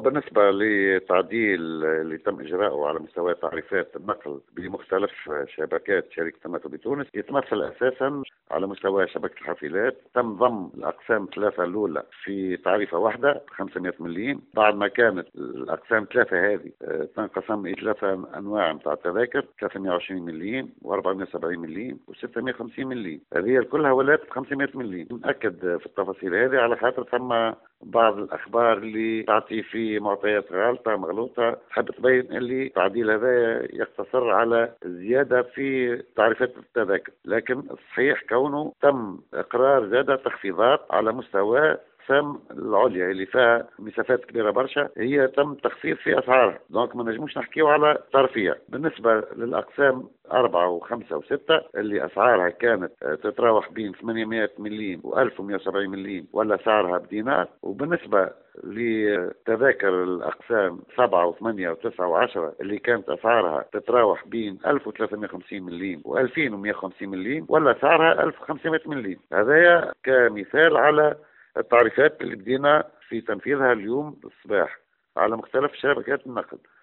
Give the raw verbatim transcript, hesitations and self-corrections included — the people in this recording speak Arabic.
بالنسبة لتعديل اللي تم إجراءه على مستوى تعريفات النقل بمختلف شبكات شركة تماتو بتونس يتمثل أساسا على مستوى شبكة الحافلات. تم ضم الأقسام ثلاثة الأولى في تعريفة واحدة خمسمائة مليم، بعد ما كانت الأقسام ثلاثة هذه تنقسم إلى ثلاثة أنواع متاع التذاكر، ثلاثمائة وعشرين مليم و470 مليم و650 مليم، هذه كلها ولات خمسمائة مليم. نأكد في التفاصيل هذه على خاطر ثم بعض الأخبار اللي تعطي في معطيات غالطة مغلوطة، تحب تبين اللي التعديل هذا يقتصر على زيادة في تعريفات التذاكر، لكن الصحيح كونه تم إقرار زيادة تخفيضات على مستوى الأقسام العليا اللي فيها مسافات كبيرة برشا، هي تم تخفيض في أسعارها، دونك ما نجموش نحكيو على ترفيه. بالنسبة للأقسام أربعة وخمسة وستة اللي أسعارها كانت تتراوح بين ثمانمائة مليم و ألف ومائة وسبعين مليم ولا سعرها بدينار. وبالنسبة لتذاكر الأقسام سبعة وثمانية وتسعة وعشرة اللي كانت أسعارها تتراوح بين ألف وثلاثمائة وخمسين مليم و ألفين ومائة وخمسين مليم ولا سعرها ألف وخمسمائة مليم. هذا كمثال على التعريفات اللي بدينا في تنفيذها اليوم الصباح على مختلف شبكات النقل.